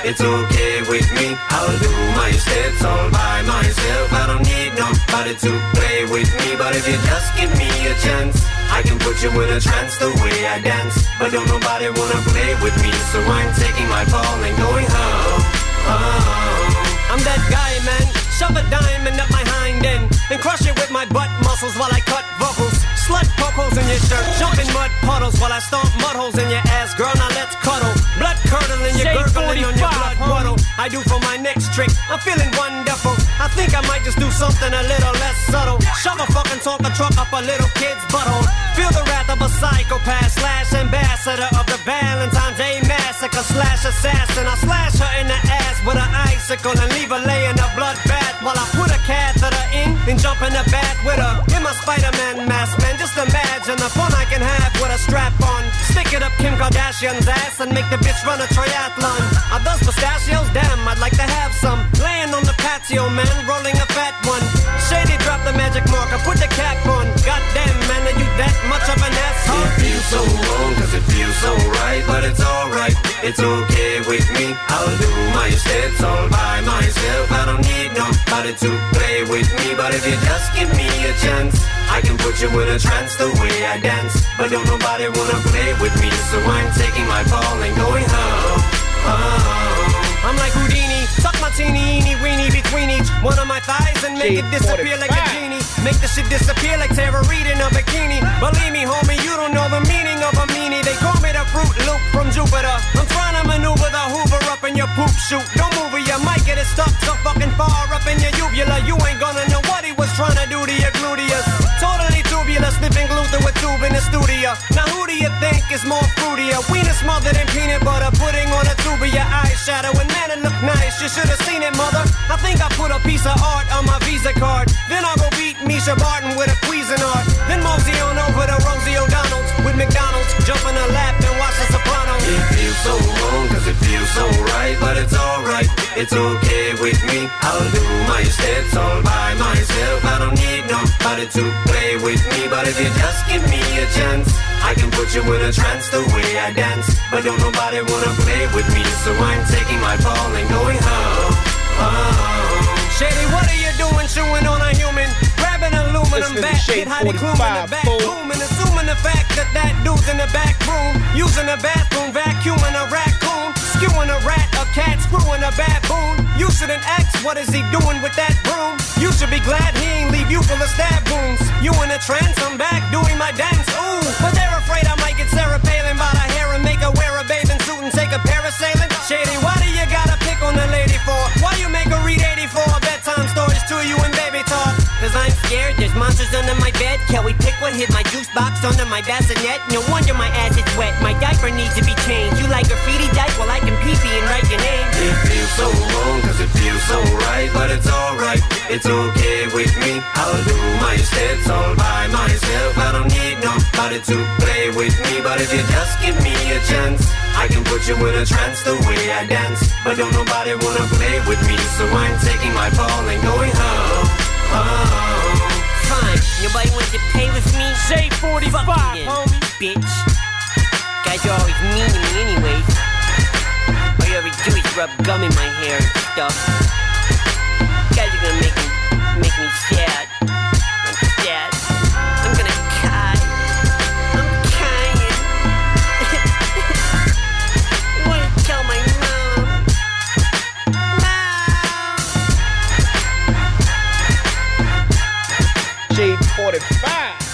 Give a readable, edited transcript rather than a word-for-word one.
it's okay with me. I'll do my steps all by myself. I don't need nobody to play with me. But if you just give me a chance, I can put you in a trance the way I dance. But don't nobody wanna play with me, so I'm taking my ball and going home, home. I'm that guy, man. Shove a diamond up my hind end and crush it with my butt muscles while I cut vocals. Slut poke holes in your shirt, jump in mud puddles while I stomp mud holes in your ass. Girl, now let's cuddle. Blood curdling, you're gurgling on your blood puddle. I do for my next trick, I'm feeling wonderful. I think I might just do something a little less subtle. Shove a fucking Tonka truck up a little kid's butthole. Feel the wrath of a psychopath slash ambassador of the Valentine's Day massacre slash assassin. I slash her in the ass with an icicle and leave her laying a bloodbath while I put a catheter in, then jump in the bath with her in my Spider-Man mask, man. Just imagine the fun I can have with a strap on. Stick it up Kim Kardashian's ass and make the bitch run a triathlon. Are those pistachios? Damn, I'd like to have some. Laying on the patio, man, rolling a fat one. Shady, drop the magic marker, put the cap on. Goddamn, man, are you that much of an asshole? It feels so wrong, cause it feels so right. But it's alright, it's okay with me. I'll do my steps all by myself. I don't need nobody to play with me. But if you just give me a chance, I can put you in a trance the way I dance. But don't nobody wanna play with me, so I'm taking my ball and going home, home. I'm like Houdini, tuck my teeny weeny between each one of my thighs and make it disappear like a genie. Make the shit disappear like Tara Reid in a bikini. Believe me, homie, you don't know the meaning of a meanie. They call me the Fruit Loop from Jupiter. I'm trying to maneuver the Hoover up in your poop chute. Don't move or you might get it stuck so fucking far up in your uvula. You ain't gonna know what he was trying to do to your gluteus. Totally tubular, sniffing glue through a tube in the studio. Now who do you think is more fruitier? Wiener smothered in peanut butter, pudding on a tube of your eyeshadow. And man, it look nice, you should've seen it, mother. I think I put a piece of art on my Visa card. Then I'll go beat Misha Barton with a Cuisinart. Then mosey on over to Rosie O'Donnell's with McDonald's. Jump in her lap and watch The Sopranos. It feels so wrong, cause it feels so right. But it's alright, it's okay with me. I'll do my steps all by myself. I don't need nobody to play with me. But if you just give me a chance, I can put you in a trance the way I dance. But don't nobody wanna play with me, so I'm taking my ball and going home, home. Shady, what are you doing chewing on a human? Grabbing aluminum bat, get hot and gloom in the back room. And assuming the fact that that dude's in the back room, using the bathroom, vacuuming a raccoon, skewing a rat, a cat, screwing a baboon. You shouldn't ask, what is he doing with that broom? You should be glad he ain't leave you full of stab wounds. You in a trance, I'm back doing my dance, ooh. But they're afraid I might get Sarah Palin by the hair and make her wear a bathing suit and take a parasailing. Shady, why do you gotta pick on the lady for? Why you make her read 84 bedtime stories to you and baby talk? Cause I'm scared, there's monsters under my bed. Kelly Pickwood hit my juice box under my bassinet. No wonder my ass is wet, my diaper needs to be changed. You like graffiti dyke? Well I can pee-pee and write your name. It feels so wrong, cause it feels so right. But it's alright, it's okay with me. I'll do my steps all by myself. I don't need nobody to play with me. But if you just give me a chance, I can put you in a trance the way I dance. But don't nobody wanna play with me, so I'm taking my ball and going home, home. Fine, nobody wants to play with me? Say 45, homie. Bitch. Guys are always mean to me anyways. All you ever do is rub gum in my hair and stuff. Guys are gonna make me sad. I'm sad. I'm gonna cry. I'm crying. I wanna tell my mom. Mom. Shade 45.